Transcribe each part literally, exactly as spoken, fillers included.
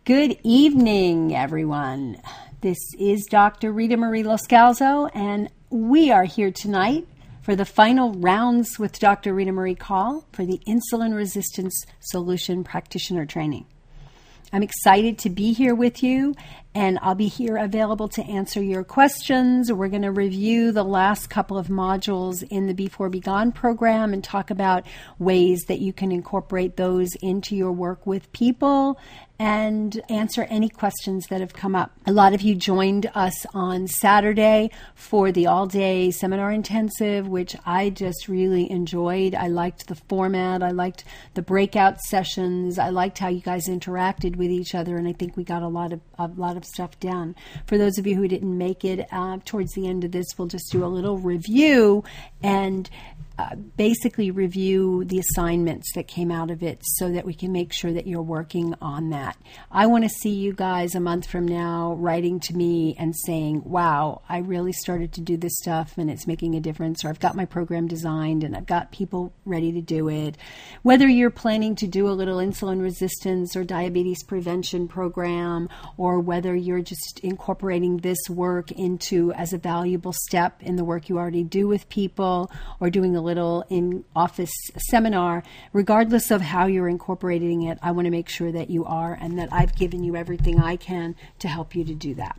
Good evening, everyone. This is Doctor Rita Marie Loscalzo, and we are here tonight for the final rounds with Doctor Rita Marie Call for the Insulin Resistance Solution Practitioner Training. I'm excited to be here with you, and I'll be here available to answer your questions. We're going to review the last couple of modules in the Before Be Gone program and talk about ways that you can incorporate those into your work with people and answer any questions that have come up. A lot of you joined us on Saturday for the all-day seminar intensive, which I just really enjoyed. I liked the format. I liked the breakout sessions. I liked how you guys interacted with each other, and I think we got a lot of a lot of stuff done. For those of you who didn't make it, uh, towards the end of this, we'll just do a little review and Uh, basically review the assignments that came out of it so that we can make sure that you're working on that. I want to see you guys a month from now writing to me and saying, wow, I really started to do this stuff and it's making a difference, or I've got my program designed and I've got people ready to do it. Whether you're planning to do a little insulin resistance or diabetes prevention program, or whether you're just incorporating this work into as a valuable step in the work you already do with people, or doing a little in-office seminar, regardless of how you're incorporating it, I want to make sure that you are and that I've given you everything I can to help you to do that.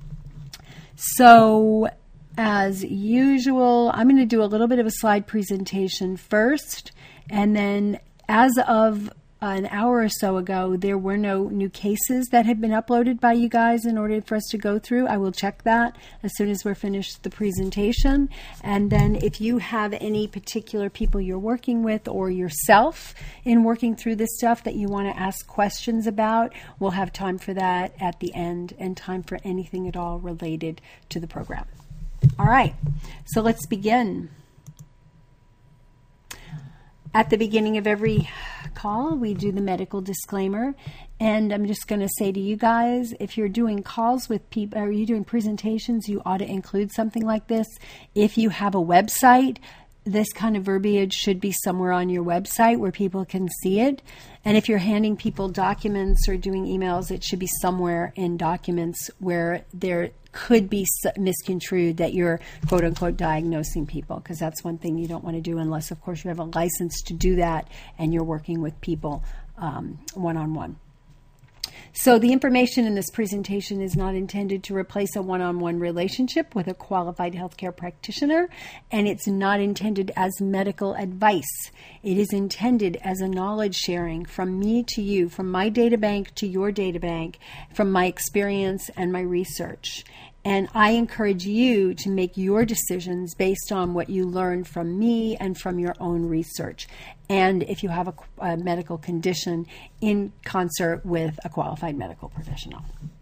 So, as usual, I'm going to do a little bit of a slide presentation first, and then as of an hour or so ago, there were no new cases that had been uploaded by you guys in order for us to go through. I will check that as soon as we're finished the presentation. And then if you have any particular people you're working with or yourself in working through this stuff that you want to ask questions about, we'll have time for that at the end and time for anything at all related to the program. All right, so let's begin. At the beginning of every call, we do the medical disclaimer, and I'm just going to say to you guys, if you're doing calls with people, or you're doing presentations, you ought to include something like this. If you have a website, this kind of verbiage should be somewhere on your website where people can see it. And if you're handing people documents or doing emails, it should be somewhere in documents where there could be misconstrued that you're quote unquote diagnosing people, because that's one thing you don't want to do unless, of course, you have a license to do that and you're working with people um, one-on-one. So the information in this presentation is not intended to replace a one-on-one relationship with a qualified healthcare practitioner, and it's not intended as medical advice. It is intended as a knowledge sharing from me to you, from my data bank to your data bank, from my experience and my research. And I encourage you to make your decisions based on what you learned from me and from your own research. And if you have a, a medical condition, in concert with a qualified medical professional.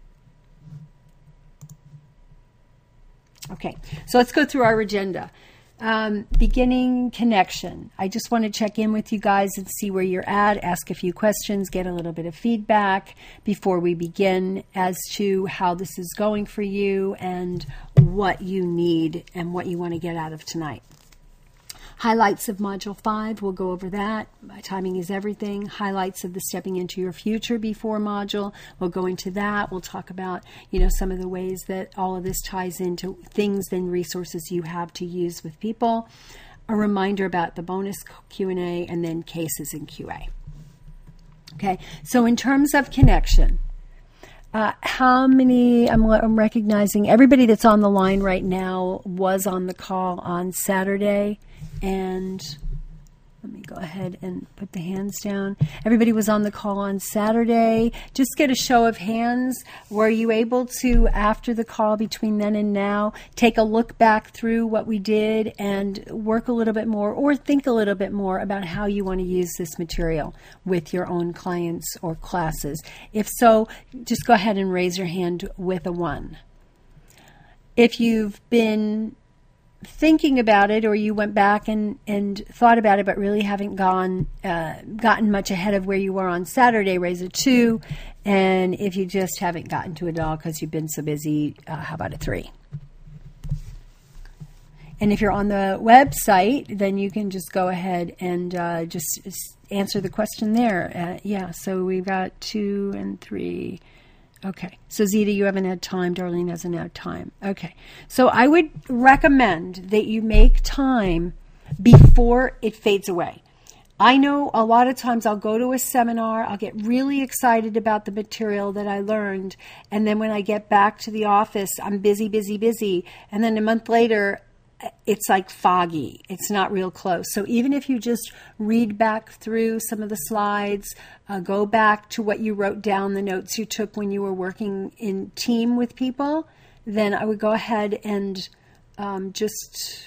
Okay, so let's go through our agenda. Um, beginning connection. I just want to check in with you guys and see where you're at, ask a few questions, get a little bit of feedback before we begin as to how this is going for you and what you need and what you want to get out of tonight. Highlights of Module five, we'll go over that. Timing is everything. Highlights of the Stepping into Your Future Before module, we'll go into that. We'll talk about, you know, some of the ways that all of this ties into things and resources you have to use with people. A reminder about the bonus Q and A, and then cases and Q A. Okay, so in terms of connection, Uh, how many, I'm, I'm recognizing everybody that's on the line right now was on the call on Saturday, and let me go ahead and put the hands down. Everybody was on the call on Saturday. Just get a show of hands. Were you able to, after the call between then and now, take a look back through what we did and work a little bit more or think a little bit more about how you want to use this material with your own clients or classes? If so, just go ahead and raise your hand with a one. If you've been thinking about it, or you went back and, and thought about it but really haven't gone uh, gotten much ahead of where you were on Saturday, raise a two. And if you just haven't gotten to it at all because you've been so busy, uh, how about a three? And if you're on the website, then you can just go ahead and uh, just answer the question there. Uh, yeah, so we've got two and three. Okay. So Zita, you haven't had time. Darlene hasn't had time. Okay. So I would recommend that you make time before it fades away. I know a lot of times I'll go to a seminar, I'll get really excited about the material that I learned, and then when I get back to the office, I'm busy, busy, busy, and then a month later, it's like foggy. It's not real close. So even if you just read back through some of the slides, uh, go back to what you wrote down, the notes you took when you were working in team with people, then I would go ahead and um, just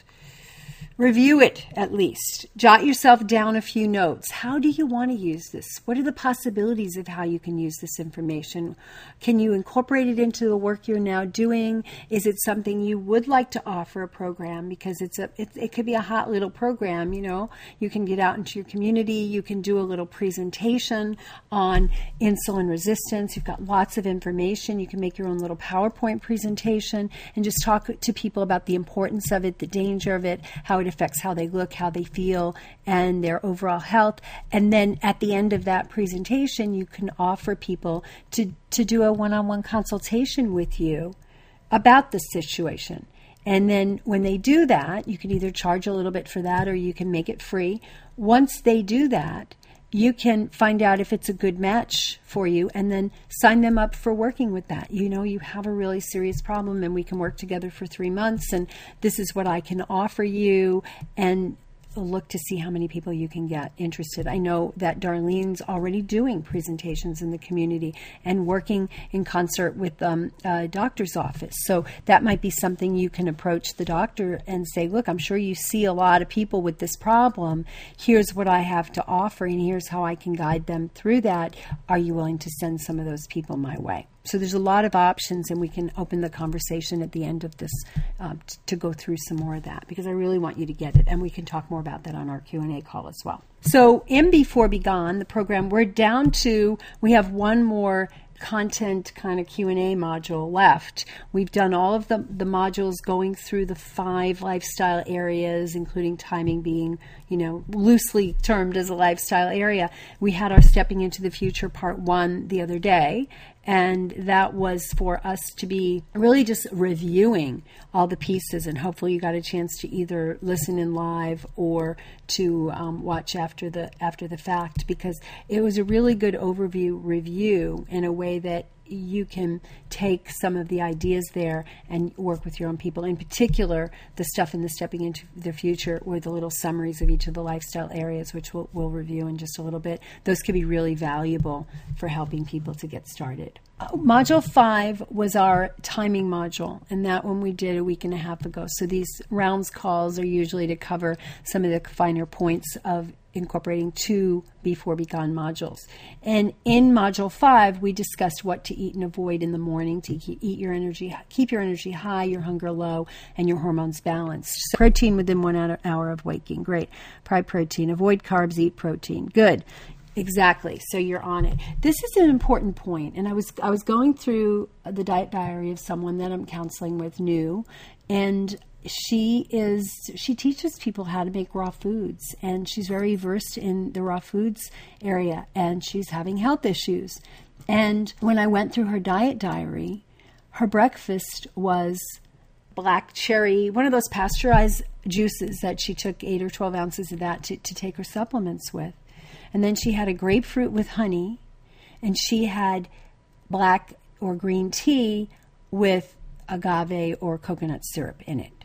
review it at least. Jot yourself down a few notes. How do you want to use this? What are the possibilities of how you can use this information? Can you incorporate it into the work you're now doing? Is it something you would like to offer a program? Because it's a it, it could be a hot little program, you know. You can get out into your community. You can do a little presentation on insulin resistance. You've got lots of information. You can make your own little PowerPoint presentation and just talk to people about the importance of it, the danger of it, how it affects how they look, how they feel, and their overall health. And then at the end of that presentation, you can offer people to, to do a one-on-one consultation with you about the situation. And then when they do that, you can either charge a little bit for that or you can make it free. Once they do that, you can find out if it's a good match for you and then sign them up for working with that. You know, you have a really serious problem and we can work together for three months and this is what I can offer you, and look to see how many people you can get interested. I know that Darlene's already doing presentations in the community and working in concert with um, a doctor's office. So that might be something you can approach the doctor and say, look, I'm sure you see a lot of people with this problem. Here's what I have to offer and here's how I can guide them through that. Are you willing to send some of those people my way? So there's a lot of options, and we can open the conversation at the end of this um, t- to go through some more of that, because I really want you to get it, and we can talk more about that on our Q and A call as well. So in Before Be Gone, the program, we're down to, we have one more content kind of Q and A module left. We've done all of the, the modules going through the five lifestyle areas, including timing being, you know, loosely termed as a lifestyle area. We had our Stepping into the Future part one the other day, and that was for us to be really just reviewing all the pieces, and hopefully you got a chance to either listen in live or to um, watch after the after the fact, because it was a really good overview review in a way that you can take some of the ideas there and work with your own people. In particular, the stuff in the Stepping into the Future were the little summaries of each of the lifestyle areas, which we'll, we'll review in just a little bit. Those could be really valuable for helping people to get started. Uh, module five was our timing module, and that one we did a week and a half ago. So these rounds calls are usually to cover some of the finer points of incorporating two Before Be Gone modules. And in module five, we discussed what to eat and avoid in the morning to keep, eat your energy, keep your energy high, your hunger low, and your hormones balanced. So protein within one hour of waking. Great. Pry protein. Avoid carbs, eat protein. Good. Exactly. So you're on it. This is an important point. And I was I was going through the diet diary of someone that I'm counseling with new, and she is she teaches people how to make raw foods, and she's very versed in the raw foods area, and she's having health issues. And when I went through her diet diary, her breakfast was black cherry, one of those pasteurized juices that she took eight or twelve ounces of that to, to take her supplements with. And then she had a grapefruit with honey, and she had black or green tea with agave or coconut syrup in it.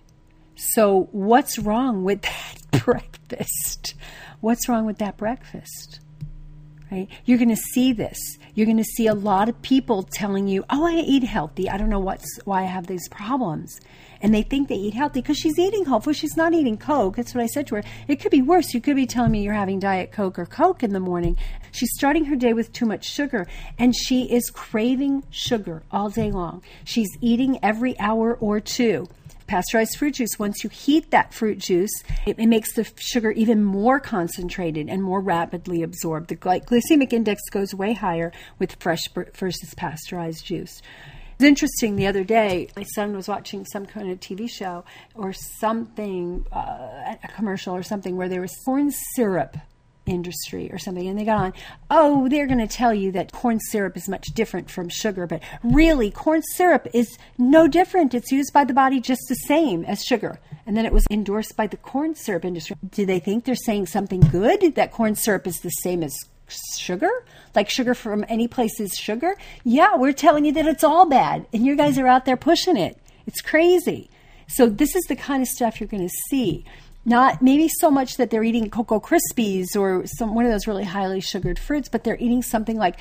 So what's wrong with that breakfast? What's wrong with that breakfast? Right? You're going to see this. You're going to see a lot of people telling you, oh, I eat healthy. I don't know what's why I have these problems. And they think they eat healthy because she's eating healthy. She's not eating Coke. That's what I said to her. It could be worse. You could be telling me you're having Diet Coke or Coke in the morning. She's starting her day with too much sugar, and she is craving sugar all day long. She's eating every hour or two. Pasteurized fruit juice, once you heat that fruit juice, it, it makes the sugar even more concentrated and more rapidly absorbed. The gly- glycemic index goes way higher with fresh versus pasteurized juice. It's interesting, the other day, my son was watching some kind of T V show or something, uh, a commercial or something where there was corn syrup industry or something, and they got on, oh, they're going to tell you that corn syrup is much different from sugar, but really, corn syrup is no different. It's used by the body just the same as sugar. And then it was endorsed by the corn syrup industry. Do they think they're saying something good, that corn syrup is the same as sugar? Like sugar from any place is sugar? Yeah, we're telling you that it's all bad, and you guys are out there pushing it. It's crazy. So this is the kind of stuff you're going to see. Not maybe so much that they're eating Cocoa Krispies or some one of those really highly sugared fruits, but they're eating something like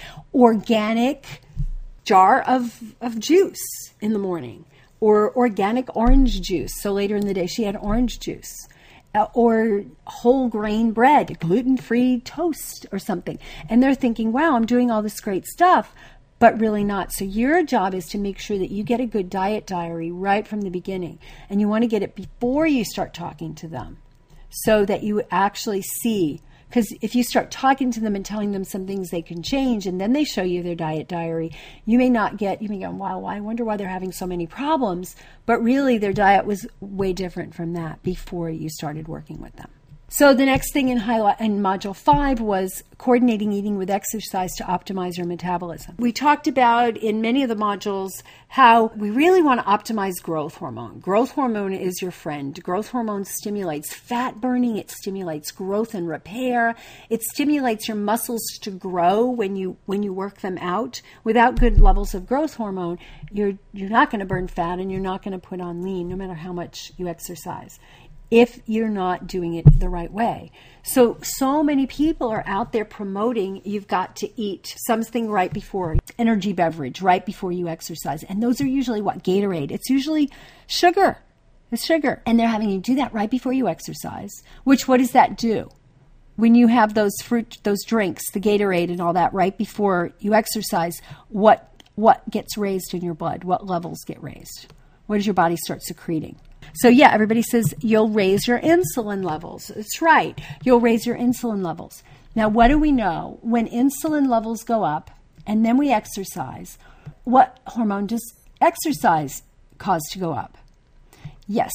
organic jar of, of juice in the morning, or organic orange juice. So later in the day, she had orange juice. Uh, or whole grain bread, gluten-free toast or something. And they're thinking, wow, I'm doing all this great stuff, but really not. So your job is to make sure that you get a good diet diary right from the beginning. And you want to get it before you start talking to them so that you actually see. Because if you start talking to them and telling them some things they can change, and then they show you their diet diary, you may not get, you may go, wow, I wonder why they're having so many problems. But really, their diet was way different from that before you started working with them. So the next thing in highlight in module five was coordinating eating with exercise to optimize your metabolism. We talked about in many of the modules how we really want to optimize growth hormone. Growth hormone is your friend. Growth hormone stimulates fat burning. It stimulates growth and repair. It stimulates your muscles to grow when you when you work them out. Without good levels of growth hormone, you're you're not going to burn fat and you're not going to put on lean no matter how much you exercise, if you're not doing it the right way. So, so many people are out there promoting you've got to eat something right before, energy beverage, right before you exercise. And those are usually what? Gatorade. It's usually sugar. It's sugar. And they're having you do that right before you exercise, which what does that do? When you have those fruit, those drinks, the Gatorade and all that right before you exercise, what what gets raised in your blood? What levels get raised? What does your body start secreting? So yeah, everybody says you'll raise your insulin levels. It's right. You'll raise your insulin levels. Now, what do we know? When insulin levels go up and then we exercise, what hormone does exercise cause to go up? Yes.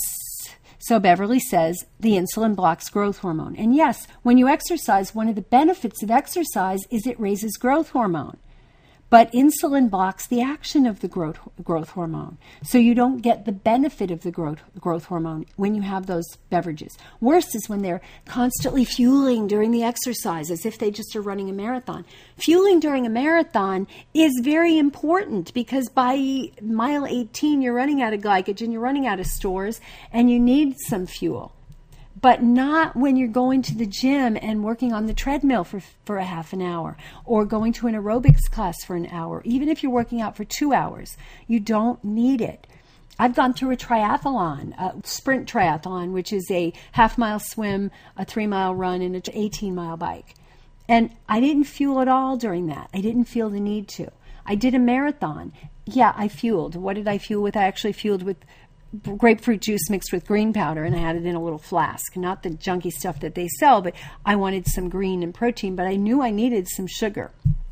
So Beverly says the insulin blocks growth hormone. And yes, when you exercise, one of the benefits of exercise is it raises growth hormone. But insulin blocks the action of the growth growth hormone. So you don't get the benefit of the growth growth hormone when you have those beverages. Worse is when they're constantly fueling during the exercise as if they just are running a marathon. Fueling during a marathon is very important because by mile eighteen, you're running out of glycogen, you're running out of stores, and you need some fuel. But not when you're going to the gym and working on the treadmill for, for a half an hour or going to an aerobics class for an hour. Even if you're working out for two hours, you don't need it. I've gone through a triathlon, a sprint triathlon, which is a half mile swim, a three mile run, and an eighteen mile bike. And I didn't fuel at all during that. I didn't feel the need to. I did a marathon. Yeah, I fueled. What did I fuel with? I actually fueled with grapefruit juice mixed with green powder, and I had it in a little flask. Not the junky stuff that they sell, but I wanted some green and protein, but I knew I needed some sugar.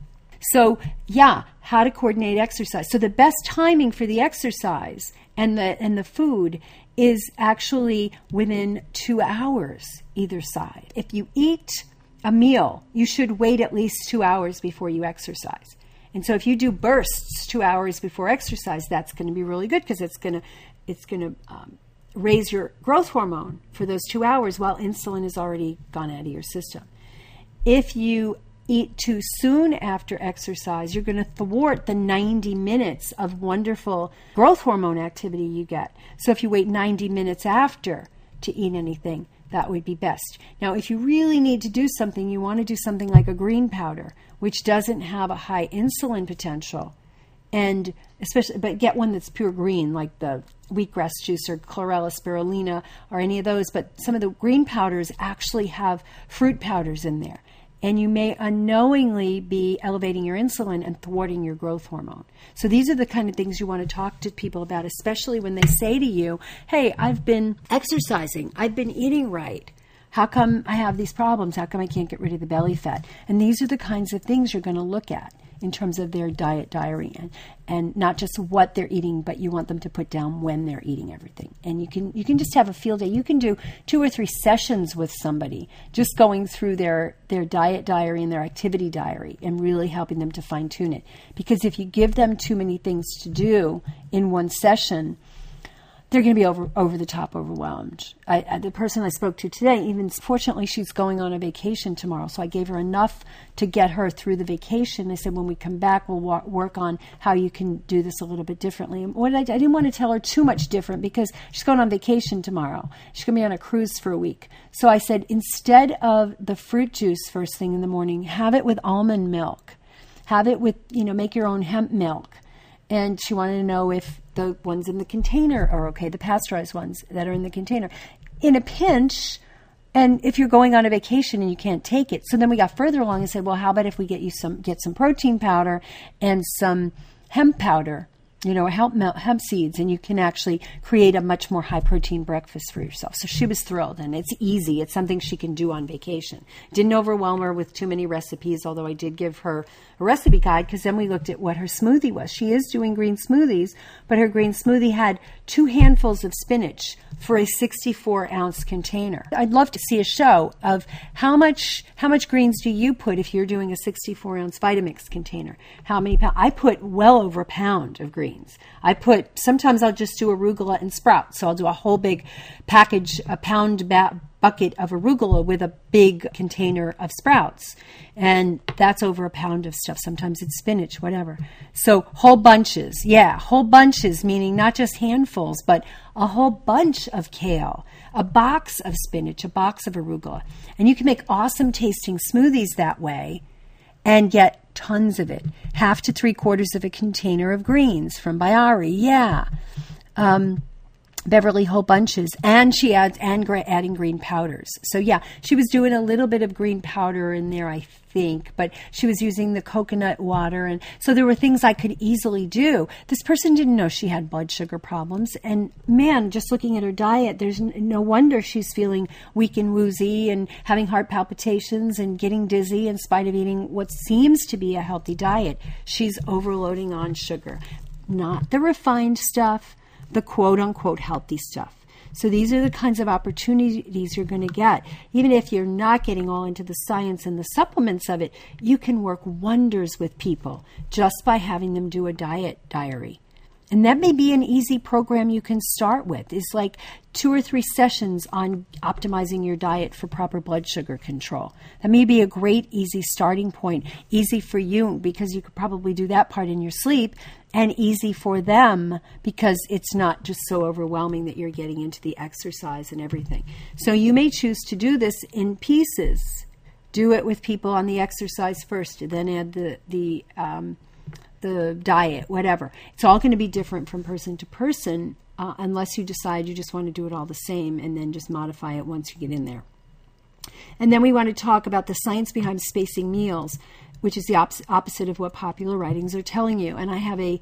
So yeah, how to coordinate exercise. So the best timing for the exercise and the and the food is actually within two hours either side. If you eat a meal, you should wait at least two hours before you exercise. And so if you do bursts two hours before exercise, that's going to be really good because it's going to it's going to um, raise your growth hormone for those two hours while insulin has already gone out of your system. If you eat too soon after exercise, you're going to thwart the ninety minutes of wonderful growth hormone activity you get. So if you wait ninety minutes after to eat anything, that would be best. Now, if you really need to do something, you want to do something like a green powder, which doesn't have a high insulin potential. And especially, but get one that's pure green, like the wheatgrass juice or chlorella spirulina or any of those. But some of the green powders actually have fruit powders in there. And you may unknowingly be elevating your insulin and thwarting your growth hormone. So these are the kind of things you want to talk to people about, especially when they say to you, hey, I've been exercising, I've been eating right. How come I have these problems? How come I can't get rid of the belly fat? And these are the kinds of things you're going to look at in terms of their diet diary, and, and not just what they're eating, but you want them to put down when they're eating everything. And you can you can just have a field day. You can do two or three sessions with somebody, just going through their, their diet diary and their activity diary and really helping them to fine tune it. Because if you give them too many things to do in one session, they're going to be over over the top overwhelmed. I, I, the person I spoke to today, even fortunately, she's going on a vacation tomorrow, so I gave her enough to get her through the vacation. I said, when we come back, we'll wa- work on how you can do this a little bit differently. And what I, I didn't want to tell her too much different because she's going on vacation tomorrow. She's going to be on a cruise for a week. So I said, instead of the fruit juice first thing in the morning, have it with almond milk. Have it with, you know, make your own hemp milk. And she wanted to know if the ones in the container are okay, the pasteurized ones that are in the container. In a pinch, and if you're going on a vacation and you can't take it. So then we got further along and said, well, how about if we get you some, get some protein powder and some hemp powder, you know, hemp, hemp seeds, and you can actually create a much more high protein breakfast for yourself. So she was thrilled, and it's easy. It's something she can do on vacation. Didn't overwhelm her with too many recipes, although I did give her a recipe guide, because then we looked at what her smoothie was. She is doing green smoothies, but her green smoothie had two handfuls of spinach for a sixty-four ounce container. I'd love to see a show of how much how much greens do you put if you're doing a sixty-four ounce Vitamix container. How many pounds? I put well over a pound of greens. I put, sometimes I'll just do arugula and sprouts. So I'll do a whole big package, a pound ba- bucket of arugula with a big container of sprouts. And that's over a pound of stuff. Sometimes it's spinach, whatever. So whole bunches. Yeah, whole bunches, meaning not just handfuls, but a whole bunch of kale, a box of spinach, a box of arugula. And you can make awesome tasting smoothies that way and get tons of it. Half to three quarters of a container of greens from Bayari. Yeah. Um, Beverly whole bunches, and she adds and gra- adding green powders. So yeah, she was doing a little bit of green powder in there, I think, but she was using the coconut water, and so there were things I could easily do. This person didn't know she had blood sugar problems, and man, just looking at her diet, there's n- no wonder she's feeling weak and woozy and having heart palpitations and getting dizzy in spite of eating what seems to be a healthy diet. She's overloading on sugar, not the refined stuff, the quote-unquote healthy stuff. So these are the kinds of opportunities you're going to get. Even if you're not getting all into the science and the supplements of it, you can work wonders with people just by having them do a diet diary. And that may be an easy program you can start with. It's like two or three sessions on optimizing your diet for proper blood sugar control. That may be a great, easy starting point. Easy for you because you could probably do that part in your sleep, and easy for them because it's not just so overwhelming that you're getting into the exercise and everything. So you may choose to do this in pieces. Do it with people on the exercise first, then add the the um, the diet, whatever. It's all going to be different from person to person uh, unless you decide you just want to do it all the same and then just modify it once you get in there. And then we want to talk about the science behind spacing meals, which is the op- opposite of what popular writings are telling you. And I have a,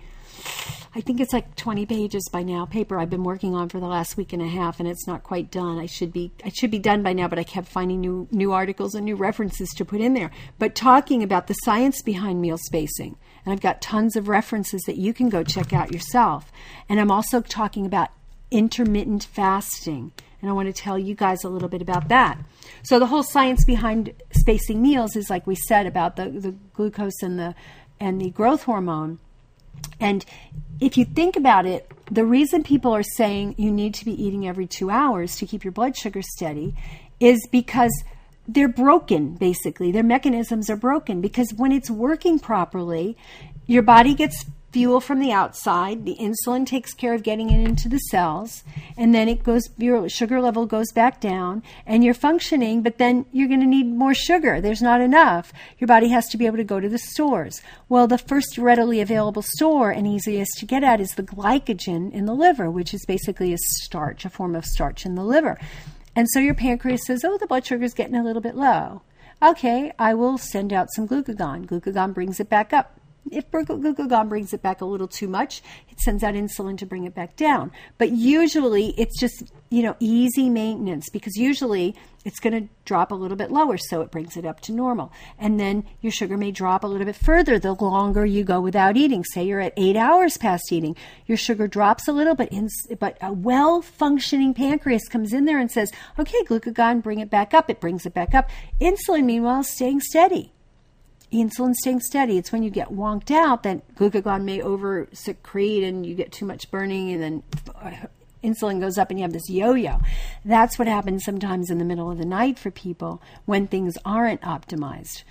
I think it's like twenty pages by now, paper I've been working on for the last week and a half, and it's not quite done. I should be, I should be done by now, but I kept finding new, new articles and new references to put in there. But talking about the science behind meal spacing. And I've got tons of references that you can go check out yourself. And I'm also talking about intermittent fasting. And I want to tell you guys a little bit about that. So the whole science behind spacing meals is, like we said, about the, the glucose and the and the growth hormone. And if you think about it, the reason people are saying you need to be eating every two hours to keep your blood sugar steady is because they're broken, basically. Their mechanisms are broken because when it's working properly, your body gets fuel from the outside. The insulin takes care of getting it into the cells, and then it goes, your sugar level goes back down, and you're functioning, but then you're going to need more sugar. There's not enough. Your body has to be able to go to the stores. Well, the first readily available store and easiest to get at is the glycogen in the liver, which is basically a starch, a form of starch in the liver. And so your pancreas says, oh, the blood sugar is getting a little bit low. Okay, I will send out some glucagon. Glucagon brings it back up. If glucagon brings it back a little too much, it sends out insulin to bring it back down. But usually it's just, you know, easy maintenance, because usually it's going to drop a little bit lower, so it brings it up to normal. And then your sugar may drop a little bit further the longer you go without eating. Say you're at eight hours past eating, your sugar drops a little, but, in, but a well-functioning pancreas comes in there and says, okay, glucagon, bring it back up. It brings it back up. Insulin, meanwhile, is staying steady. Insulin staying steady. It's when you get wonked out that glucagon may over secrete and you get too much burning, and then insulin goes up and you have this yo-yo. That's what happens sometimes in the middle of the night for people when things aren't optimized.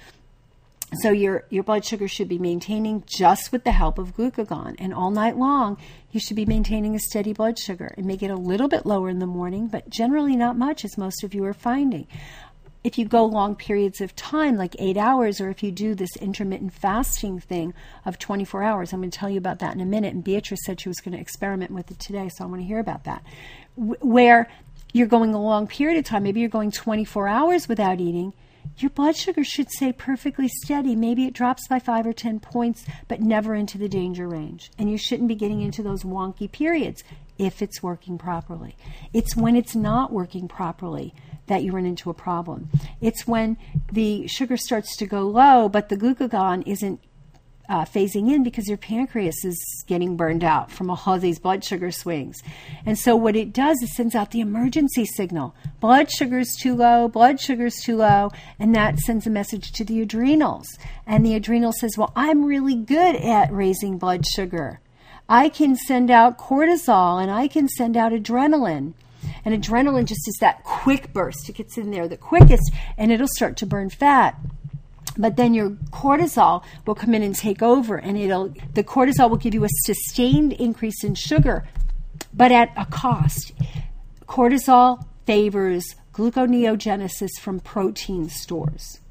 So your, your blood sugar should be maintaining just with the help of glucagon. And all night long, you should be maintaining a steady blood sugar. It may get a little bit lower in the morning, but generally not much, as most of you are finding. If you go long periods of time, like eight hours, or if you do this intermittent fasting thing of twenty-four hours, I'm going to tell you about that in a minute. And Beatrice said she was going to experiment with it today, so I want to hear about that. Where you're going a long period of time, maybe you're going twenty-four hours without eating, your blood sugar should stay perfectly steady. Maybe it drops by five or ten points, but never into the danger range. And you shouldn't be getting into those wonky periods if it's working properly. It's when it's not working properly that you run into a problem. It's when the sugar starts to go low, but the glucagon isn't uh, phasing in because your pancreas is getting burned out from all these blood sugar swings. And so what it does is sends out the emergency signal. Blood sugar's too low, blood sugar's too low, and that sends a message to the adrenals. And the adrenal says, well, I'm really good at raising blood sugar. I can send out cortisol and I can send out adrenaline. And adrenaline just is that quick burst. It gets in there the quickest, and it'll start to burn fat. But then your cortisol will come in and take over, and it'll the cortisol will give you a sustained increase in sugar, but at a cost. Cortisol favors gluconeogenesis from protein stores.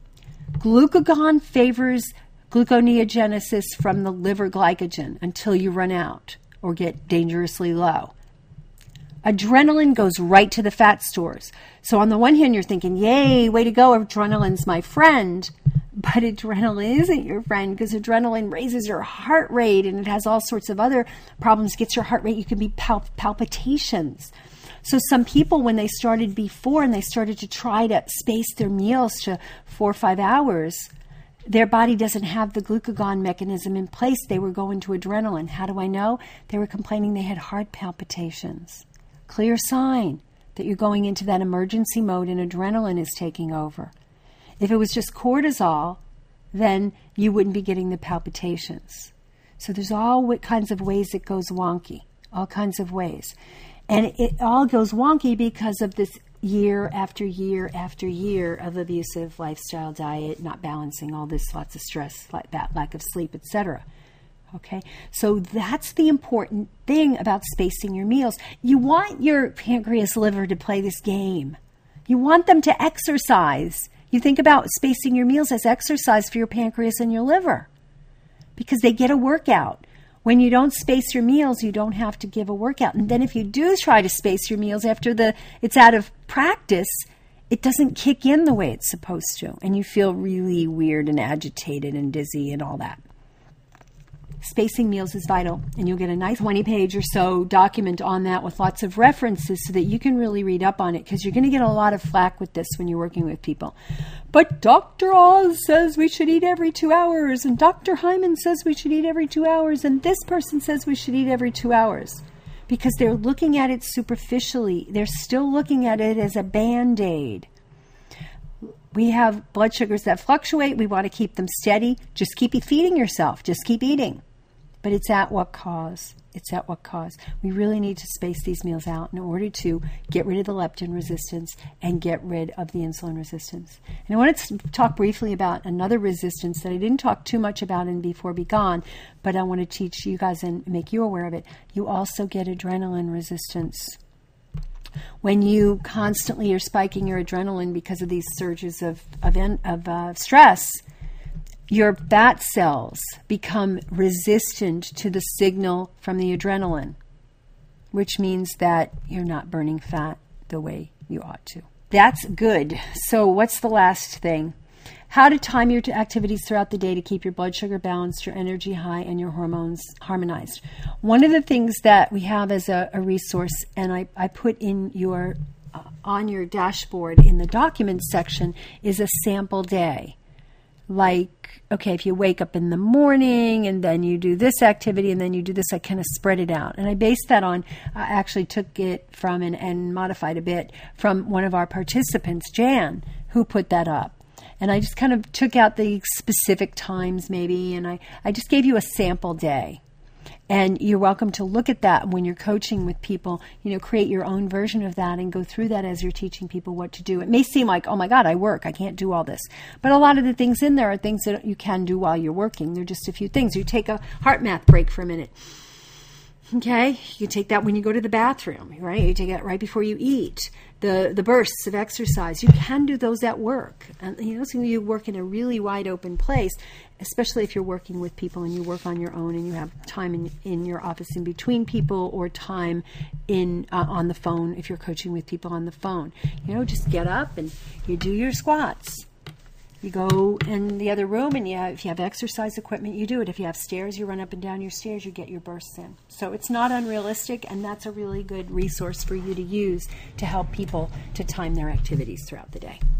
Glucagon favors gluconeogenesis from the liver glycogen until you run out or get dangerously low. Adrenaline goes right to the fat stores. So on the one hand, you're thinking, yay, way to go, adrenaline's my friend. But adrenaline isn't your friend, because adrenaline raises your heart rate, and it has all sorts of other problems. Gets your heart rate. You can be pal- palpitations. So some people, when they started before and they started to try to space their meals to four or five hours, their body doesn't have the glucagon mechanism in place. They were going to adrenaline. How do I know? They were complaining they had heart palpitations. Clear sign that you're going into that emergency mode and adrenaline is taking over. If it was just cortisol, then you wouldn't be getting the palpitations. So there's all kinds of ways it goes wonky, all kinds of ways. And it all goes wonky because of this year after year after year of abusive lifestyle, diet, not balancing, all this, lots of stress, like that, lack of sleep, et cetera. Okay, so that's the important thing about spacing your meals. You want your pancreas liver to play this game. You want them to exercise. You think about spacing your meals as exercise for your pancreas and your liver, because they get a workout. When you don't space your meals, you don't have to give a workout. And then if you do try to space your meals after the it's out of practice, it doesn't kick in the way it's supposed to. And you feel really weird and agitated and dizzy and all that. Spacing meals is vital, and you'll get a nice twenty-page or so document on that with lots of references so that you can really read up on it, because you're going to get a lot of flack with this when you're working with people. But Doctor Oz says we should eat every two hours, and Doctor Hyman says we should eat every two hours, and this person says we should eat every two hours. Because they're looking at it superficially. They're still looking at it as a Band-Aid. We have blood sugars that fluctuate. We want to keep them steady. Just keep feeding yourself. Just keep eating. But it's at what cause? It's at what cause? We really need to space these meals out in order to get rid of the leptin resistance and get rid of the insulin resistance. And I wanted to talk briefly about another resistance that I didn't talk too much about in Before Be Gone, but I want to teach you guys and make you aware of it. You also get adrenaline resistance. When you constantly are spiking your adrenaline because of these surges of, of, of uh, stress, your fat cells become resistant to the signal from the adrenaline, which means that you're not burning fat the way you ought to. That's good. So what's the last thing? How to time your activities throughout the day to keep your blood sugar balanced, your energy high, and your hormones harmonized. One of the things that we have as a, a resource, and I, I put in your uh, on your dashboard in the documents section, is a sample day. Like, okay, if you wake up in the morning and then you do this activity and then you do this, I kind of spread it out. And I based that on, I actually took it from and, and modified a bit from one of our participants, Jan, who put that up. And I just kind of took out the specific times maybe, and I, I just gave you a sample day. And you're welcome to look at that when you're coaching with people, you know, create your own version of that and go through that as you're teaching people what to do. It may seem like, oh my God, I work, I can't do all this. But a lot of the things in there are things that you can do while you're working. They're just a few things. You take a heart math break for a minute. Okay, you take that when you go to the bathroom, right? You take it right before you eat. The the bursts of exercise, you can do those at work. And you know, so you work in a really wide open place, especially if you're working with people and you work on your own and you have time in, in your office in between people, or time in uh, on the phone if you're coaching with people on the phone. You know, just get up and you do your squats. You go in the other room, and you have, if you have exercise equipment, you do it. If you have stairs, you run up and down your stairs, you get your bursts in. So it's not unrealistic, and that's a really good resource for you to use to help people to time their activities throughout the day.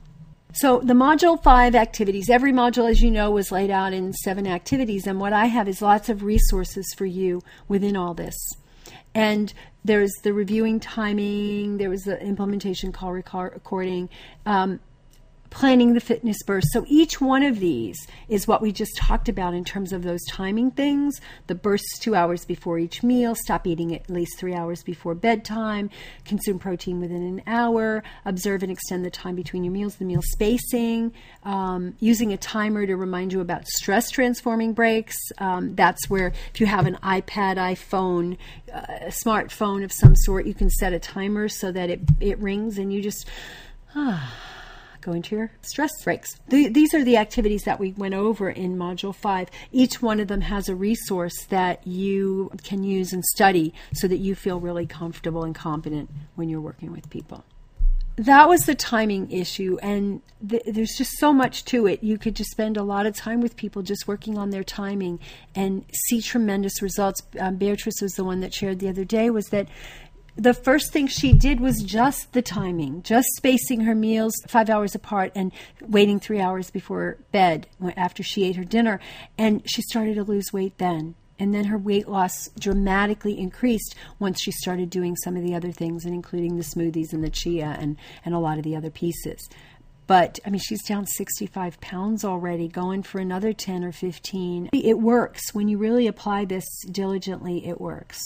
So the module five activities, every module, as you know, was laid out in seven activities, and what I have is lots of resources for you within all this. And there's the reviewing timing, there was the implementation call recording, um, planning the fitness burst. So each one of these is what we just talked about in terms of those timing things. The bursts two hours before each meal, stop eating at least three hours before bedtime, consume protein within an hour, observe and extend the time between your meals, the meal spacing, um, using a timer to remind you about stress transforming breaks. Um, that's where if you have an iPad, iPhone, uh, a smartphone of some sort, you can set a timer so that it, it rings and you just... Ah, go into your stress breaks. The, these are the activities that we went over in Module five. Each one of them has a resource that you can use and study so that you feel really comfortable and competent when you're working with people. That was the timing issue, and th- there's just so much to it. You could just spend a lot of time with people just working on their timing and see tremendous results. Um, Beatrice was the one that shared the other day, was that the first thing she did was just the timing, just spacing her meals five hours apart and waiting three hours before bed after she ate her dinner. And she started to lose weight then. And then her weight loss dramatically increased once she started doing some of the other things, and including the smoothies and the chia and, and a lot of the other pieces. But, I mean, she's down sixty-five pounds already, going for another ten or fifteen. It works. When you really apply this diligently, it works.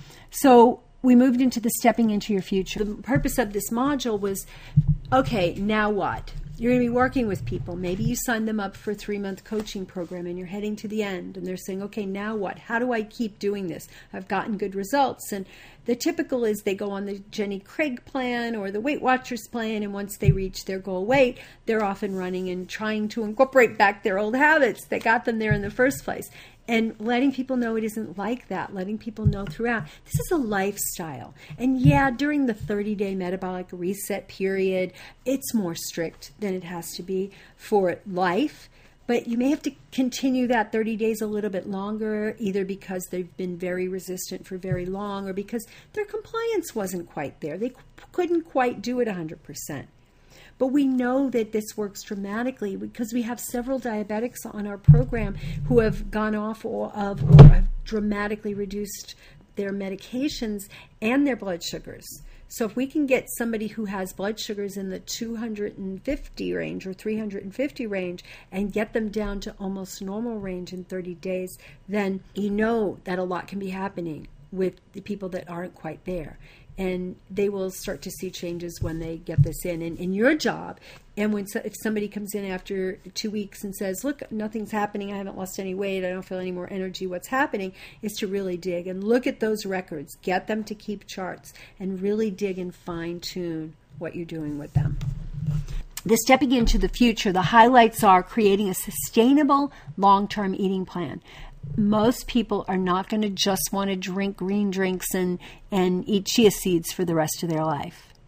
So we moved into the stepping into your future. The purpose of this module was, okay, now what? You're going to be working with people. Maybe you signed them up for a three-month coaching program and you're heading to the end and they're saying, okay, now what? How do I keep doing this? I've gotten good results. And the typical is they go on the Jenny Craig plan or the Weight Watchers plan, and once they reach their goal weight, they're off and running and trying to incorporate back their old habits that got them there in the first place. And letting people know it isn't like that, letting people know throughout, this is a lifestyle. And yeah, during the thirty-day metabolic reset period, it's more strict than it has to be for life. But you may have to continue that thirty days a little bit longer, either because they've been very resistant for very long or because their compliance wasn't quite there. They couldn't quite do it one hundred percent. But we know that this works dramatically because we have several diabetics on our program who have gone off or of or have dramatically reduced their medications and their blood sugars. So if we can get somebody who has blood sugars in the two hundred fifty range or three hundred fifty range and get them down to almost normal range in thirty days, then you know that a lot can be happening with the people that aren't quite there. And they will start to see changes when they get this in. And in your job, and when so, if somebody comes in after two weeks and says, look, nothing's happening, I haven't lost any weight, I don't feel any more energy, what's happening, is to really dig and look at those records, get them to keep charts, and really dig and fine-tune what you're doing with them. The stepping into the future, the highlights are creating a sustainable long-term eating plan. Most people are not going to just want to drink green drinks and, and eat chia seeds for the rest of their life.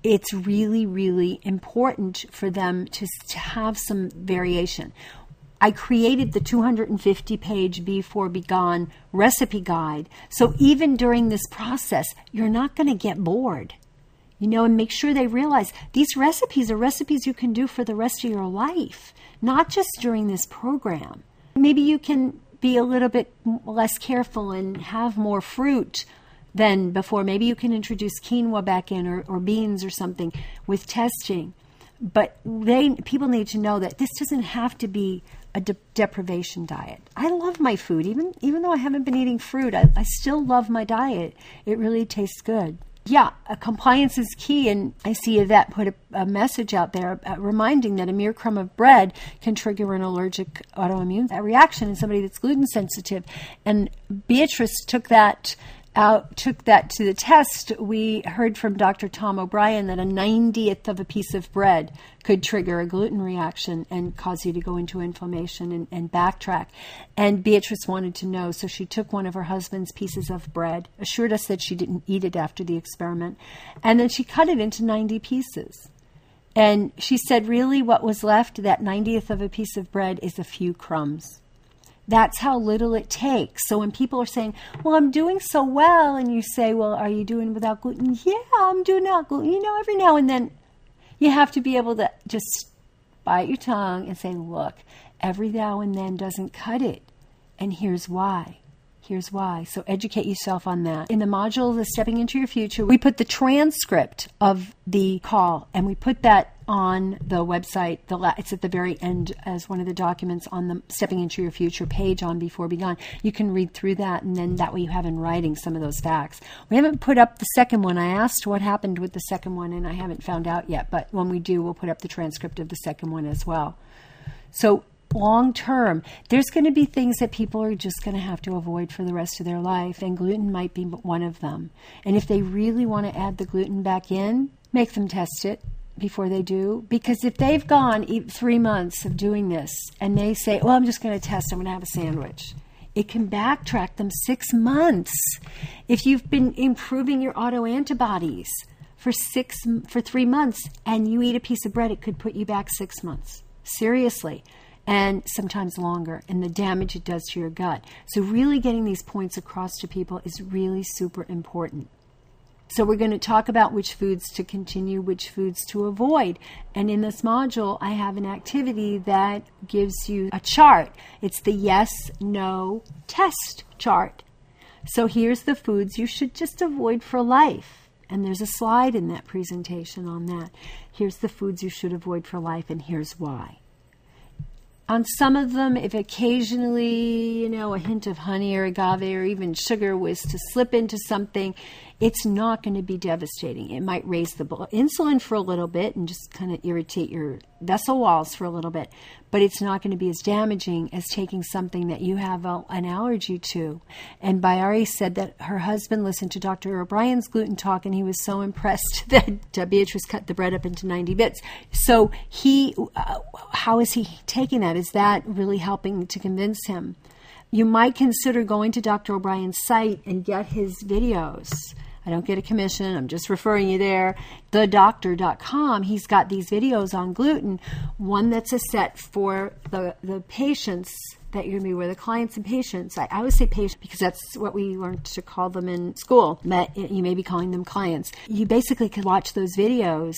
it's really, really important for them to, to have some variation. I created the two hundred fifty page Be For Be Gone recipe guide. So even during this process, you're not going to get bored. You know, and make sure they realize these recipes are recipes you can do for the rest of your life, not just during this program. Maybe you can be a little bit less careful and have more fruit than before. Maybe you can introduce quinoa back in, or, or beans or something with testing. But they people need to know that this doesn't have to be a de- deprivation diet. I love my food. Even even though I haven't been eating fruit, I, I still love my diet. It really tastes good. Yeah, uh, compliance is key, and I see Yvette put a, a message out there uh, reminding that a mere crumb of bread can trigger an allergic autoimmune reaction in somebody that's gluten sensitive. And Beatrice took that out, took that to the test. We heard from Doctor Tom O'Brien that a ninetieth of a piece of bread could trigger a gluten reaction and cause you to go into inflammation and, and backtrack. And Beatrice wanted to know, so she took one of her husband's pieces of bread, assured us that she didn't eat it after the experiment, and then she cut it into ninety pieces. And she said, really, what was left, that ninetieth of a piece of bread, is a few crumbs. That's how little it takes. So when people are saying, well, I'm doing so well, and you say, well, are you doing without gluten? Yeah, I'm doing without gluten. You know, every now and then you have to be able to just bite your tongue and say, look, every now and then doesn't cut it. And here's why. Here's why. So educate yourself on that. In the module, the Stepping Into Your Future, we put the transcript of the call, and we put that on the website. The la- it's at the very end as one of the documents on the Stepping Into Your Future page on Be For Be Gone. You can read through that, and then that way you have in writing some of those facts. We haven't put up the second one. I asked what happened with the second one, and I haven't found out yet. But when we do, we'll put up the transcript of the second one as well. So long term, there's going to be things that people are just going to have to avoid for the rest of their life, and gluten might be one of them. And if they really want to add the gluten back in, make them test it before they do. Because if they've gone three months of doing this and they say, well, I'm just going to test, I'm going to have a sandwich, it can backtrack them six months. If you've been improving your autoantibodies for six for three months and you eat a piece of bread, it could put you back six months. Seriously. And sometimes longer, and the damage it does to your gut. So really getting these points across to people is really super important. So we're going to talk about which foods to continue, which foods to avoid. And in this module, I have an activity that gives you a chart. It's the yes, no test chart. So here's the foods you should just avoid for life. And there's a slide in that presentation on that. Here's the foods you should avoid for life, and here's why. On some of them, if occasionally, you know, a hint of honey or agave or even sugar was to slip into something, it's not going to be devastating. It might raise the insulin for a little bit and just kind of irritate your vessel walls for a little bit, but it's not going to be as damaging as taking something that you have a, an allergy to. And Bayari said that her husband listened to Doctor O'Brien's gluten talk, and he was so impressed that uh, Beatrice cut the bread up into ninety bits. So he, uh, how is he taking that? Is that really helping to convince him? You might consider going to Doctor O'Brien's site and get his videos. I don't get a commission. I'm just referring you there. the doctor dot com. He's got these videos on gluten. One that's a set for the, the patients that you're going to be with, the clients and patients. I, I always say patients because that's what we learned to call them in school, but you may be calling them clients. You basically could watch those videos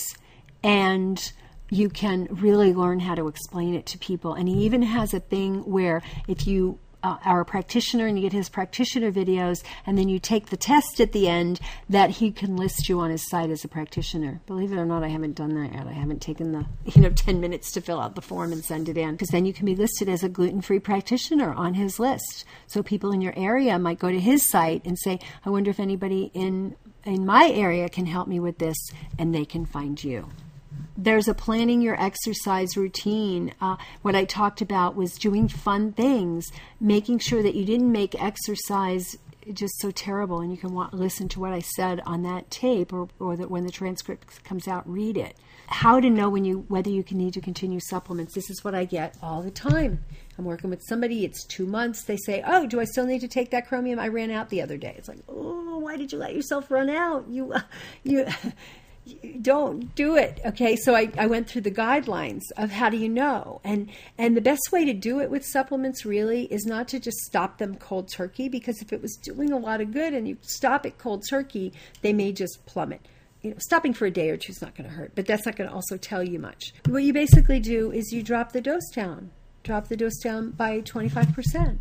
and you can really learn how to explain it to people. And he even has a thing where if you Uh, are a practitioner and you get his practitioner videos, and then you take the test at the end, that he can list you on his site as a practitioner. Believe it or not, I haven't done that yet. I haven't taken the you know ten minutes to fill out the form and send it in, because then you can be listed as a gluten-free practitioner on his list. So people in your area might go to his site and say, I wonder if anybody in in my area can help me with this, and they can find you. There's a planning your exercise routine. Uh, what I talked about was doing fun things, making sure that you didn't make exercise just so terrible. And you can want, listen to what I said on that tape, or, or that when the transcript comes out, read it. How to know when you whether you can need to continue supplements. This is what I get all the time. I'm working with somebody, it's two months. They say, oh, do I still need to take that chromium? I ran out the other day. It's like, oh, why did you let yourself run out? You, you... don't do it. Okay, so I, I went through the guidelines of how do you know, and and the best way to do it with supplements really is not to just stop them cold turkey, because if it was doing a lot of good and you stop it cold turkey, they may just plummet. You know, stopping for a day or two is not going to hurt, but that's not going to also tell you much. What you basically do is you drop the dose down, drop the dose down by twenty-five percent,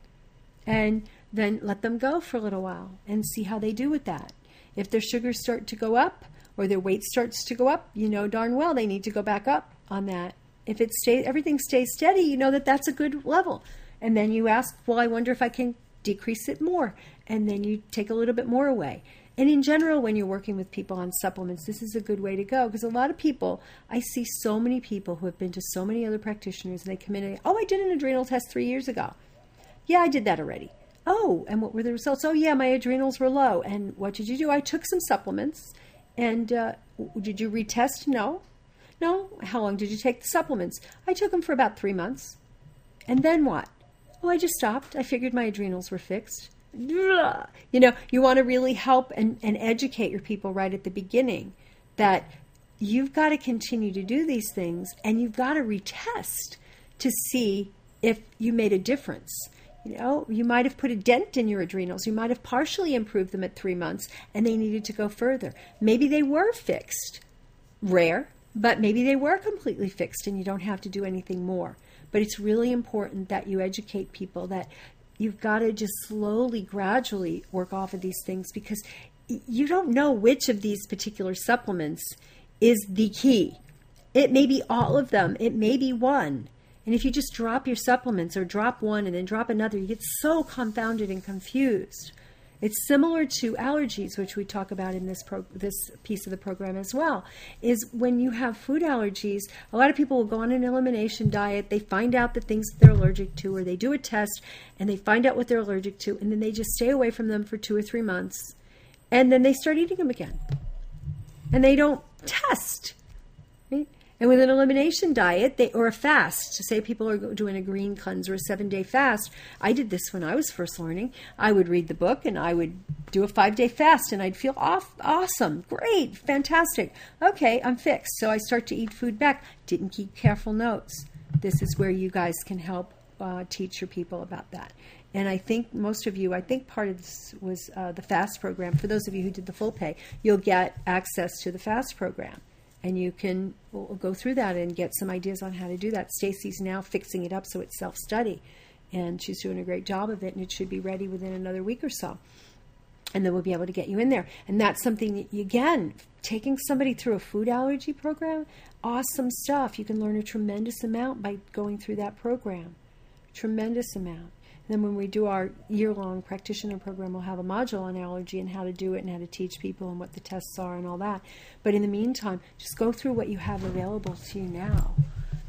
and then let them go for a little while and see how they do with that. If their sugars start to go up, or their weight starts to go up, you know darn well they need to go back up on that. If it stays, everything stays steady, you know that that's a good level. And then you ask, well, I wonder if I can decrease it more. And then you take a little bit more away. And in general, when you're working with people on supplements, this is a good way to go, because a lot of people, I see so many people who have been to so many other practitioners, and they come in and, oh, I did an adrenal test three years ago. Yeah, I did that already. Oh, and what were the results? Oh, yeah, my adrenals were low. And what did you do? I took some supplements. And uh, did you retest? No. No? How long did you take the supplements? I took them for about three months. And then what? Oh, I just stopped. I figured my adrenals were fixed. You know, you want to really help and, and educate your people right at the beginning that you've got to continue to do these things, and you've got to retest to see if you made a difference. You know, you might have put a dent in your adrenals. You might have partially improved them at three months and they needed to go further. Maybe they were fixed. Rare, but maybe they were completely fixed and you don't have to do anything more. But it's really important that you educate people that you've got to just slowly, gradually work off of these things, because you don't know which of these particular supplements is the key. It may be all of them. It may be one. And if you just drop your supplements or drop one and then drop another, you get so confounded and confused. It's similar to allergies, which we talk about in this pro- this piece of the program as well, is when you have food allergies, a lot of people will go on an elimination diet, they find out the things that they're allergic to, or they do a test and they find out what they're allergic to, and then they just stay away from them for two or three months, and then they start eating them again. And they don't test, right? And with an elimination diet, they or a fast, to say people are doing a green cleanse or a seven-day fast. I did this when I was first learning. I would read the book and I would do a five-day fast and I'd feel off, awesome, great, fantastic. Okay, I'm fixed. So I start to eat food back. Didn't keep careful notes. This is where you guys can help uh, teach your people about that. And I think most of you, I think part of this was uh, the FAST program. For those of you who did the full pay, you'll get access to the FAST program. And you can go through that and get some ideas on how to do that. Stacy's now fixing it up so it's self-study. And she's doing a great job of it. And it should be ready within another week or so. And then we'll be able to get you in there. And that's something, again, taking somebody through a food allergy program, awesome stuff. You can learn a tremendous amount by going through that program. Tremendous amount. And then when we do our year-long practitioner program, we'll have a module on allergy and how to do it and how to teach people and what the tests are and all that. But in the meantime, just go through what you have available to you now.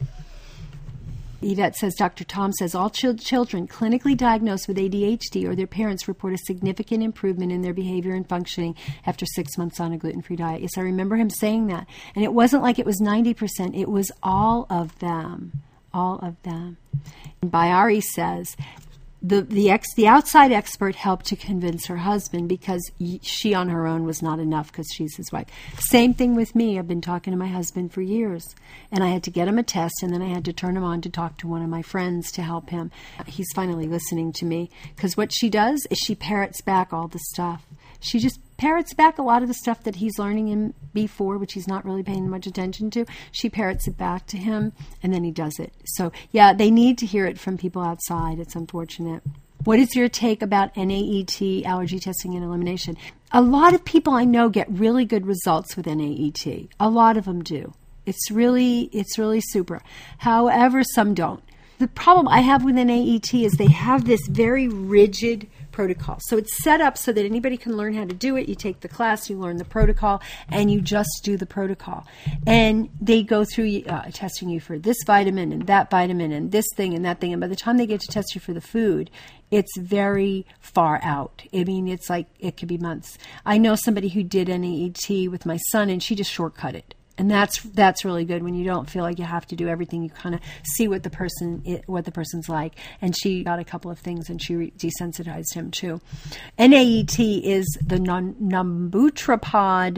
Yvette says, Doctor Tom says, all ch- children clinically diagnosed with A D H D or their parents report a significant improvement in their behavior and functioning after six months on a gluten-free diet. Yes, I remember him saying that. And it wasn't like it was ninety percent. It was all of them. All of them. And Bayari says, The the ex the outside expert helped to convince her husband because she on her own was not enough because she's his wife. Same thing with me. I've been talking to my husband for years, and I had to get him a test, and then I had to turn him on to talk to one of my friends to help him. He's finally listening to me, because what she does is she parrots back all the stuff. She just parrots back a lot of the stuff that he's learning in before, which he's not really paying much attention to. She parrots it back to him, and then he does it. So, yeah, they need to hear it from people outside. It's unfortunate. What is your take about N A E T, allergy testing and elimination? A lot of people I know get really good results with N A E T. A lot of them do. It's really, it's really super. However, some don't. The problem I have with N A E T is they have this very rigid protocol. So it's set up so that anybody can learn how to do it. You take the class, you learn the protocol, and you just do the protocol. And they go through uh, testing you for this vitamin and that vitamin and this thing and that thing. And by the time they get to test you for the food, it's very far out. I mean, it's like it could be months. I know somebody who did N A E T with my son, and she just shortcut it. And that's that's really good when you don't feel like you have to do everything. You kind of see what the person what the person's like. And she got a couple of things, and she re- desensitized him too. N A E T is the non- Nambutrapod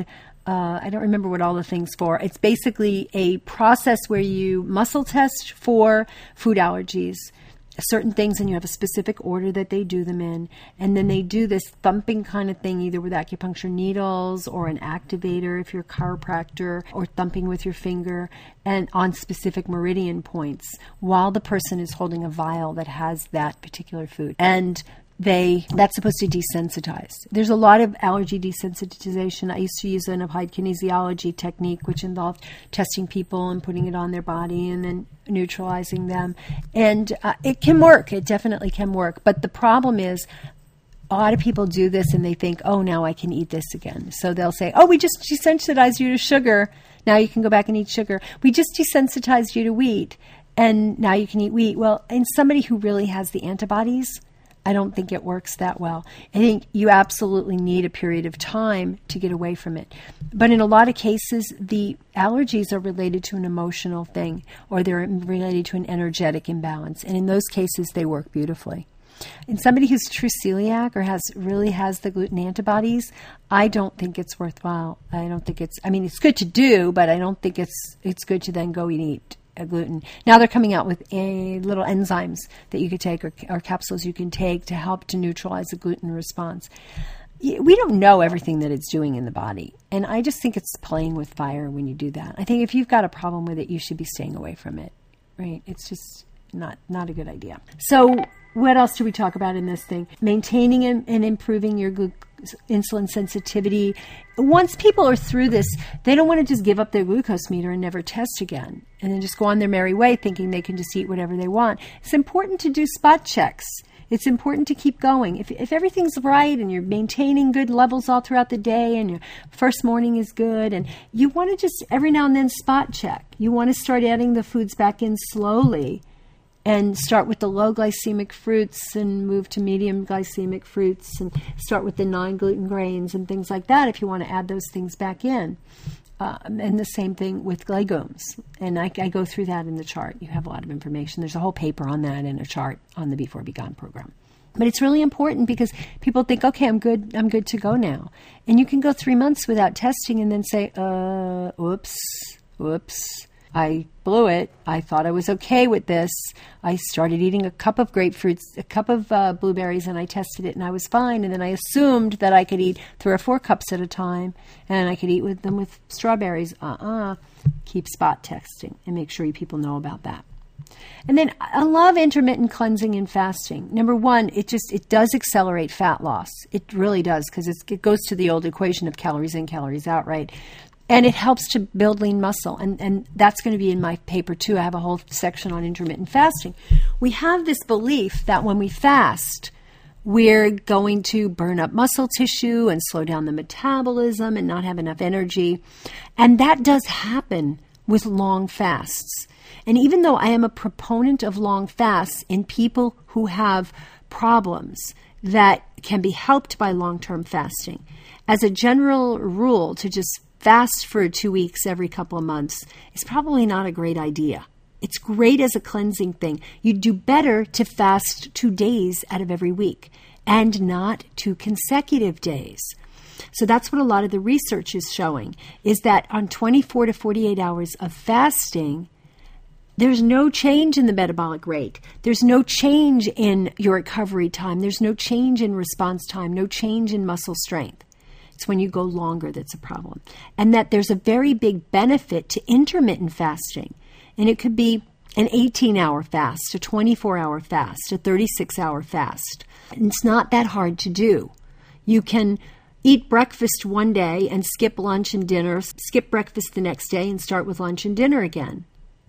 Uh, I don't remember what all the things for. It's basically a process where you muscle test for food allergies, certain things, and you have a specific order that they do them in. And then they do this thumping kind of thing, either with acupuncture needles or an activator if you're a chiropractor, or thumping with your finger and on specific meridian points while the person is holding a vial that has that particular food. And They that's supposed to desensitize. There's a lot of allergy desensitization. I used to use an applied kinesiology technique, which involved testing people and putting it on their body and then neutralizing them. And uh, it can work. It definitely can work. But the problem is, a lot of people do this and they think, oh, now I can eat this again. So they'll say, oh, we just desensitized you to sugar. Now you can go back and eat sugar. We just desensitized you to wheat, and now you can eat wheat. Well, in somebody who really has the antibodies, I don't think it works that well. I think you absolutely need a period of time to get away from it. But in a lot of cases, the allergies are related to an emotional thing, or they're related to an energetic imbalance. And in those cases, they work beautifully. In somebody who's true celiac or has really has the gluten antibodies, I don't think it's worthwhile. I don't think it's, I mean, it's good to do, but I don't think it's it's good to then go and eat gluten. Now they're coming out with a little enzymes that you could take, or, or capsules you can take to help to neutralize the gluten response. We don't know everything that it's doing in the body, and I just think it's playing with fire when you do that. I think if you've got a problem with it, you should be staying away from it, right? It's just not not a good idea. So what else do we talk about in this thing? Maintaining and, and improving your glu- insulin sensitivity. Once people are through this, they don't want to just give up their glucose meter and never test again, and then just go on their merry way thinking they can just eat whatever they want. It's important to do spot checks. It's important to keep going. If if everything's right and you're maintaining good levels all throughout the day and your first morning is good, and you want to just every now and then spot check. You want to start adding the foods back in slowly and start with the low glycemic fruits and move to medium glycemic fruits, and start with the non-gluten grains and things like that if you want to add those things back in. Um, and the same thing with legumes. And I, I go through that in the chart. You have a lot of information. There's a whole paper on that and a chart on the Before Be Gone program. But it's really important because people think, okay, I'm good, I'm good to go now. And you can go three months without testing and then say, uh, oops, whoops. I blew it. I thought I was okay with this. I started eating a cup of grapefruits, a cup of uh, blueberries, and I tested it, and I was fine. And then I assumed that I could eat three or four cups at a time, and I could eat with them with strawberries. Uh-uh. Keep spot testing and make sure you people know about that. And then I love intermittent cleansing and fasting. Number one, it just it does accelerate fat loss. It really does, because it goes to the old equation of calories in, calories out, right? And it helps to build lean muscle. And, and that's going to be in my paper, too. I have a whole section on intermittent fasting. We have this belief that when we fast, we're going to burn up muscle tissue and slow down the metabolism and not have enough energy. And that does happen with long fasts. And even though I am a proponent of long fasts in people who have problems that can be helped by long-term fasting, as a general rule, to just fast for two weeks every couple of months is probably not a great idea. It's great as a cleansing thing. You'd do better to fast two days out of every week and not two consecutive days. So that's what a lot of the research is showing, is that on twenty-four to forty-eight hours of fasting, there's no change in the metabolic rate. There's no change in your recovery time. There's no change in response time, no change in muscle strength. It's when you go longer that's a problem. And that there's a very big benefit to intermittent fasting. And it could be an eighteen-hour fast, a twenty-four-hour fast, a thirty-six-hour fast. And it's not that hard to do. You can eat breakfast one day and skip lunch and dinner, skip breakfast the next day and start with lunch and dinner again.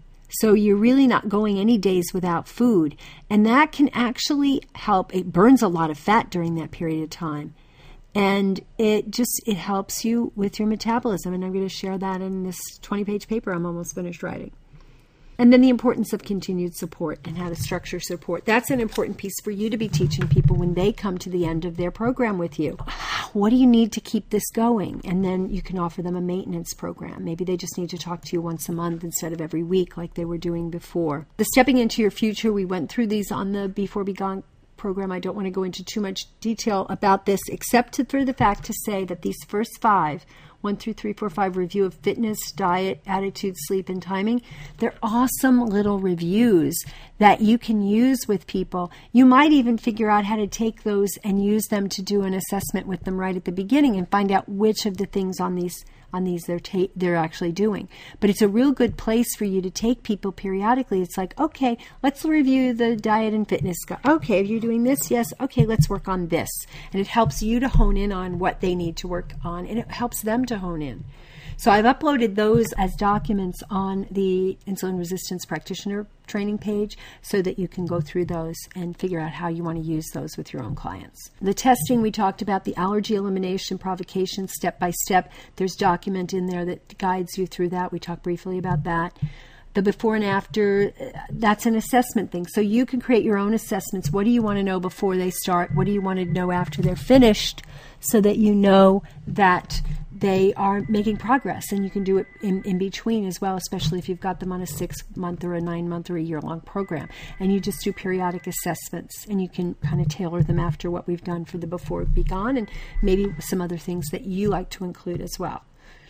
So you're really not going any days without food. And that can actually help. It burns a lot of fat during that period of time. And it just, it helps you with your metabolism. And I'm going to share that in this twenty-page paper I'm almost finished writing. And then the importance of continued support and how to structure support. That's an important piece for you to be teaching people when they come to the end of their program with you. What do you need to keep this going? And then you can offer them a maintenance program. Maybe they just need to talk to you once a month instead of every week like they were doing before. The Stepping Into Your Future, we went through these on the Before Be Gone program. I don't want to go into too much detail about this, except to, through the fact to say that these first five one through three, four, five review of fitness, diet, attitude, sleep, and timing. They're awesome little reviews that you can use with people. You might even figure out how to take those and use them to do an assessment with them right at the beginning and find out which of the things on these on these they're ta- they're actually doing. But it's a real good place for you to take people periodically. It's like, okay, let's review the diet and fitness. Okay, if you're doing this, yes, okay, let's work on this. And it helps you to hone in on what they need to work on, and it helps them to hone in. So I've uploaded those as documents on the Insulin Resistance Practitioner training page so that you can go through those and figure out how you want to use those with your own clients. The testing, we talked about the allergy elimination provocation step by step. There's document in there that guides you through that. We talked briefly about that. The before and after, that's an assessment thing. So you can create your own assessments. What do you want to know before they start? What do you want to know after they're finished? So that you know that they are making progress, and you can do it in, in between as well, especially if you've got them on a six-month or a nine-month or a year-long program. And you just do periodic assessments, and you can kind of tailor them after what we've done for the Before Be Gone, and maybe some other things that you like to include as well.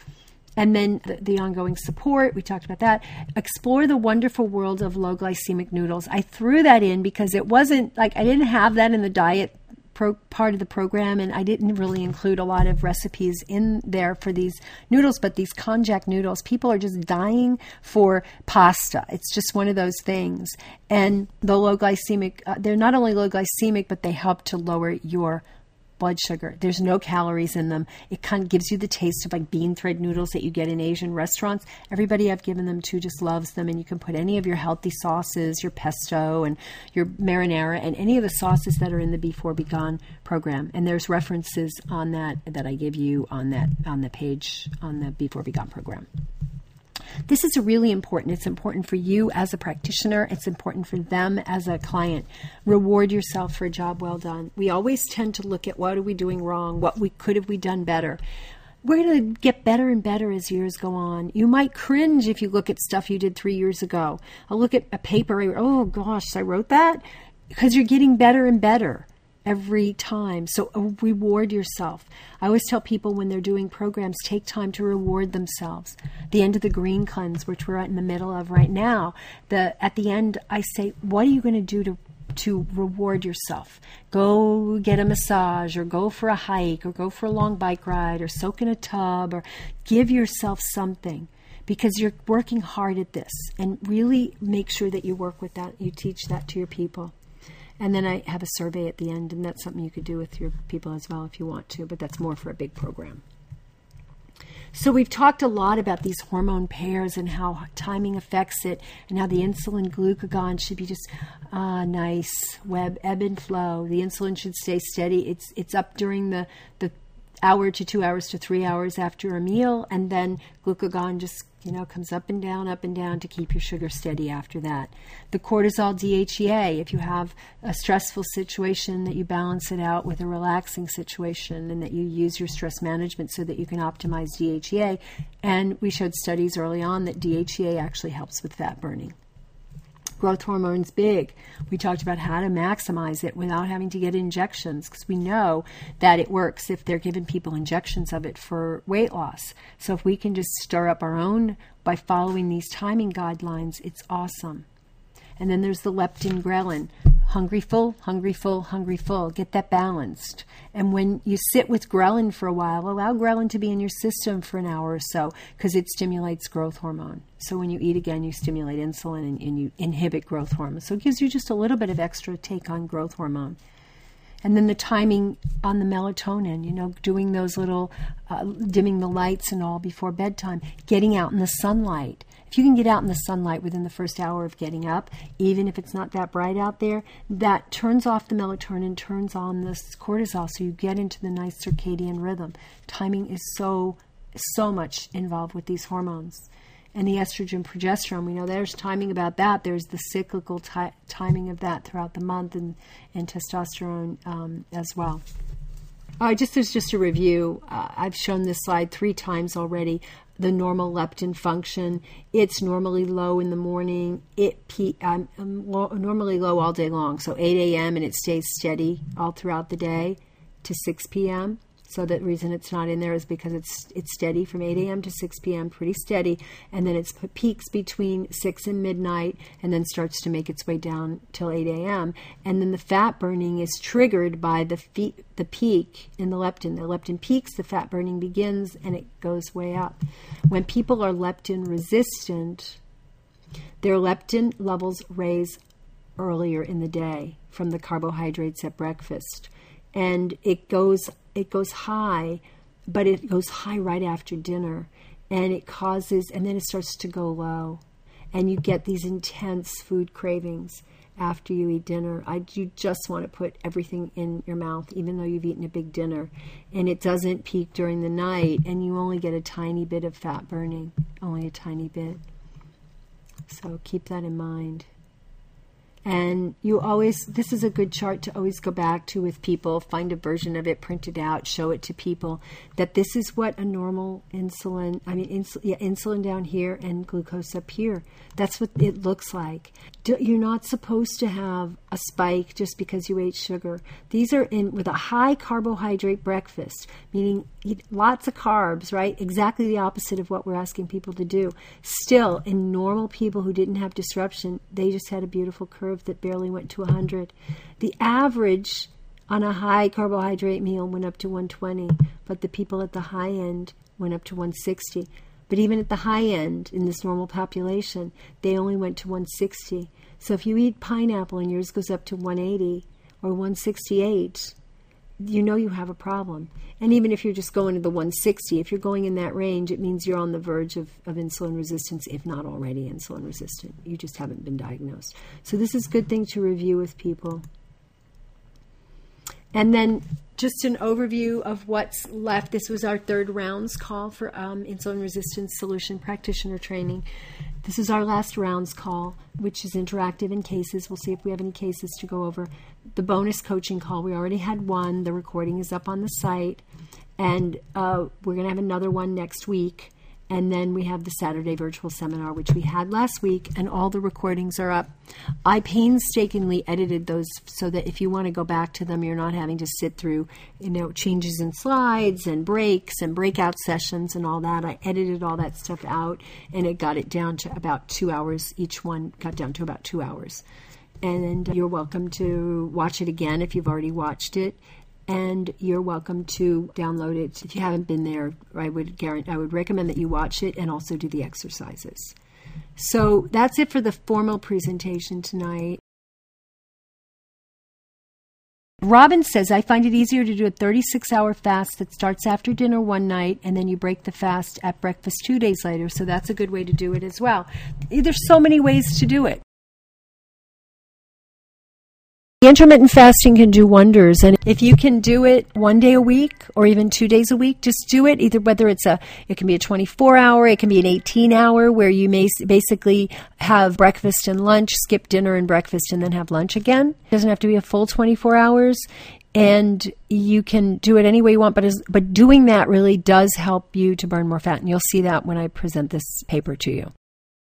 And then the, the ongoing support, we talked about that. Explore the wonderful world of low glycemic noodles. I threw that in because it wasn't, like, I didn't have that in the diet Pro, part of the program, and I didn't really include a lot of recipes in there for these noodles, but these konjac noodles, people are just dying for pasta. It's just one of those things. And the low glycemic, uh, they're not only low glycemic, but they help to lower your blood sugar. There's no calories in them. It kind of gives you the taste of like bean thread noodles that you get in Asian restaurants. Everybody I've given them to just loves them, and you can put any of your healthy sauces, your pesto and your marinara, and any of the sauces that are in the Before Be Gone program. And there's references on that that I give you on that on the page on the Before Be Gone program. This is really important. It's important for you as a practitioner. It's important for them as a client. Reward yourself for a job well done. We always tend to look at what are we doing wrong, what we could have we done better. We're going to get better and better as years go on. You might cringe if you look at stuff you did three years ago. I'll look at a paper, oh gosh, I wrote that? Because you're getting better and better every time. So uh, reward yourself. I always tell people when they're doing programs, take time to reward themselves. The end of the green cleanse, which we're in the middle of right now, the at the end, I say, what are you going to do to to reward yourself? Go get a massage, or go for a hike, or go for a long bike ride, or soak in a tub, or give yourself something. Because you're working hard at this, and really make sure that you work with that, you teach that to your people. And then I have a survey at the end, and that's something you could do with your people as well if you want to, but that's more for a big program. So we've talked a lot about these hormone pairs and how timing affects it, and how the insulin glucagon should be just uh, nice, web, ebb and flow. The insulin should stay steady. It's it's up during the, the hour to two hours to three hours after a meal, and then glucagon just you know, comes up and down, up and down to keep your sugar steady after that. The cortisol D H E A, if you have a stressful situation, that you balance it out with a relaxing situation, and that you use your stress management so that you can optimize D H E A. And we showed studies early on that D H E A actually helps with fat burning. Growth hormone's big. We talked about how to maximize it without having to get injections, because we know that it works if they're giving people injections of it for weight loss. So if we can just stir up our own by following these timing guidelines, it's awesome. And then there's the leptin ghrelin. Hungry, full, hungry, full, hungry, full. Get that balanced. And when you sit with ghrelin for a while, allow ghrelin to be in your system for an hour or so, because it stimulates growth hormone. So when you eat again, you stimulate insulin and, and you inhibit growth hormone. So it gives you just a little bit of extra take on growth hormone. And then the timing on the melatonin, you know, doing those little, uh, dimming the lights and all before bedtime, getting out in the sunlight. If you can get out in the sunlight within the first hour of getting up, even if it's not that bright out there, that turns off the melatonin, turns on the cortisol, so you get into the nice circadian rhythm. Timing is so, so much involved with these hormones. And the estrogen, progesterone, we know there's timing about that. There's the cyclical ti- timing of that throughout the month, and, and testosterone um, as well. Uh, just as just a review, uh, I've shown this slide three times already. The normal leptin function, it's normally low in the morning. It pe- um, low, normally low all day long, so eight a.m. and it stays steady all throughout the day to six p.m. So the reason it's not in there is because it's it's steady from eight a.m. to six p.m., pretty steady, and then it's peaks between six and midnight, and then starts to make its way down till eight a.m. And then the fat burning is triggered by the fe- the peak in the leptin. The leptin peaks, the fat burning begins, and it goes way up. When people are leptin resistant, their leptin levels raise earlier in the day from the carbohydrates at breakfast, and it goes it goes high, but it goes high right after dinner, and it causes, and then it starts to go low, and you get these intense food cravings after you eat dinner. I you just want to put everything in your mouth, even though you've eaten a big dinner, and it doesn't peak during the night, and you only get a tiny bit of fat burning, only a tiny bit. So keep that in mind. And you always, this is a good chart to always go back to with people, find a version of it, print it out, show it to people, that this is what a normal insulin, I mean, ins- yeah, insulin down here and glucose up here. That's what it looks like. Do, you're not supposed to have a spike just because you ate sugar. These are in with a high carbohydrate breakfast, meaning eat lots of carbs, right? Exactly the opposite of what we're asking people to do. Still, in normal people who didn't have disruption, they just had a beautiful curve that barely went to one hundred. The average on a high carbohydrate meal went up to one twenty, but the people at the high end went up to one sixty. But even at the high end in this normal population, they only went to one sixty. So if you eat pineapple and yours goes up to one eighty or one sixty-eight, you know you have a problem. And even if you're just going to the one sixty, if you're going in that range, it means you're on the verge of, of insulin resistance, if not already insulin resistant. You just haven't been diagnosed. So this is a good thing to review with people. And then just an overview of what's left. This was our third rounds call for um, insulin resistance solution practitioner training. This is our last rounds call, which is interactive in cases. We'll see if we have any cases to go over. The bonus coaching call, we already had one. The recording is up on the site. And uh, we're going to have another one next week. And then we have the Saturday virtual seminar, which we had last week, and all the recordings are up. I painstakingly edited those so that if you want to go back to them, you're not having to sit through, you know, changes in slides and breaks and breakout sessions and all that. I edited all that stuff out, and it got it down to about two hours. Each one got down to about two hours. And you're welcome to watch it again if you've already watched it. And you're welcome to download it. If you haven't been there, I would guarantee, I would recommend that you watch it and also do the exercises. So that's it for the formal presentation tonight. Robin says, I find it easier to do a thirty-six hour fast that starts after dinner one night and then you break the fast at breakfast two days later. So that's a good way to do it as well. There's so many ways to do it. Intermittent fasting can do wonders, and if you can do it one day a week or even two days a week, just do it. Either whether it's a, it can be a twenty-four hour, it can be an eighteen hour, where you may basically have breakfast and lunch, skip dinner and breakfast, and then have lunch again. It doesn't have to be a full twenty-four hours, and you can do it any way you want. But as, but doing that really does help you to burn more fat, and you'll see that when I present this paper to you.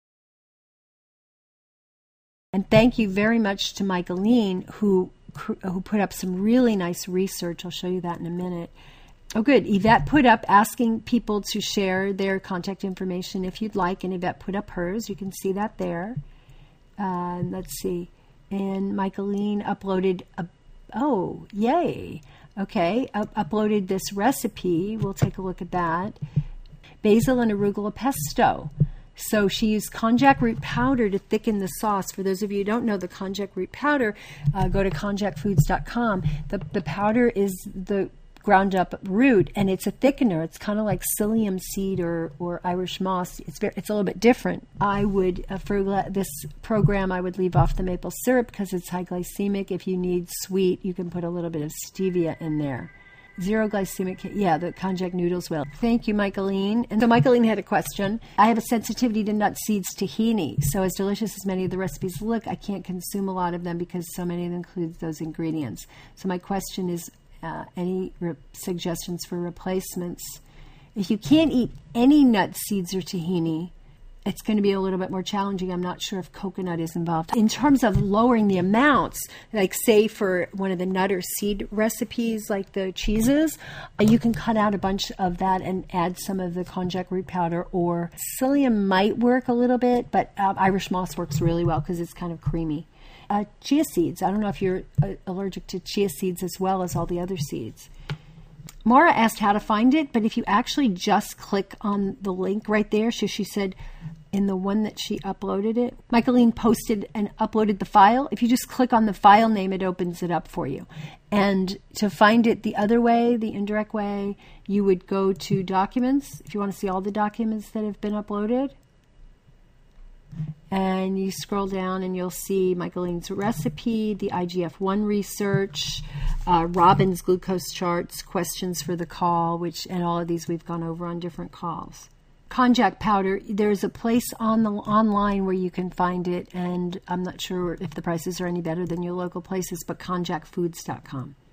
And thank you very much to Michaeline, who who put up some really nice research. I'll show you that in a minute. Oh, good. Yvette put up asking people to share their contact information if you'd like, and Yvette put up hers. You can see that there. Uh, let's see. And Michaeline uploaded, a, oh, yay. Okay, up, uploaded this recipe. We'll take a look at that. Basil and arugula pesto. So she used konjac root powder to thicken the sauce. For those of you who don't know the konjac root powder, uh, go to konjac foods dot com. The, the powder is the ground up root, and it's a thickener. It's kind of like psyllium seed or, or Irish moss. It's very, it's a little bit different. I would, uh, for this program, I would leave off the maple syrup because it's high glycemic. If you need sweet, you can put a little bit of stevia in there. Zero glycemic, yeah, the konjac noodles will. Thank you, Michaeline. And so Michaeline had a question. I have a sensitivity to nut seeds tahini. So as delicious as many of the recipes look, I can't consume a lot of them because so many of them include those ingredients. So my question is, uh, any re- suggestions for replacements? If you can't eat any nut seeds or tahini, it's going to be a little bit more challenging. I'm not sure if coconut is involved. In terms of lowering the amounts, like say for one of the nut or seed recipes, like the cheeses, you can cut out a bunch of that and add some of the konjac root powder, or psyllium might work a little bit, but uh, Irish moss works really well because it's kind of creamy. Uh, chia seeds. I don't know if you're uh, allergic to chia seeds as well as all the other seeds. Mara asked how to find it, but if you actually just click on the link right there, so she said in the one that she uploaded it, Michaeline posted and uploaded the file. If you just click on the file name, it opens it up for you. And to find it the other way, the indirect way, you would go to Documents, if you want to see all the documents that have been uploaded. And you scroll down and you'll see Michaeline's recipe, the I G F one research, uh, Robin's glucose charts, questions for the call, which, and all of these we've gone over on different calls. Konjac powder, there's a place on the online where you can find it, and I'm not sure if the prices are any better than your local places, but konjac foods dot com.